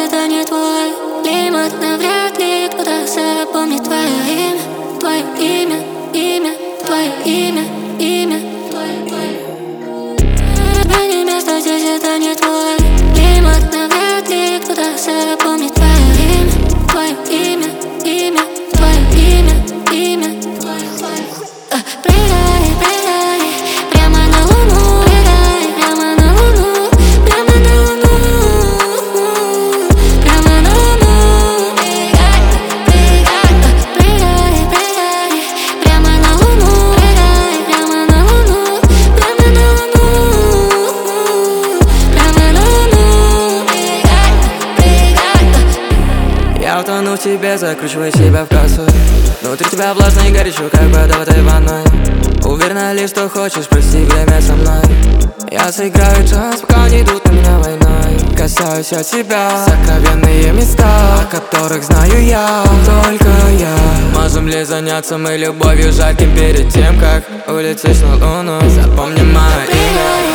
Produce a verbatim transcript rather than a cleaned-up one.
это не твой климат. Навряд ли кто-то запомнит твое имя, твое имя, имя, твое имя, имя, твое имя. Тебе не место здесь, это не твой климат. Навряд ли кто-то запомнит твое имя, твое имя, имя, твое имя, имя, твое имя. Прыгай, прыгай, прямо на луну, прыгай, прямо на луну, прямо на луну, прямо на луну. Прыгай, прыгай, прыгай, прямо на луну, прыгай, прямо на луну, прямо на луну, прямо на луну. Прыгай, прыгай. Я утону в тебе, закручиваю себя в косу. Внутри тебя влажно и горячо, как вода в этой ванной. Уверена ли, что хочешь провести время со мной? Я сыграю джаз, пока не идут на меня войной. Касаюсь от тебя, сокровенные места, о которых знаю я, только я. Можем ли заняться мы любовью жарким перед тем, как улетишь на луну? Запомни мое имя.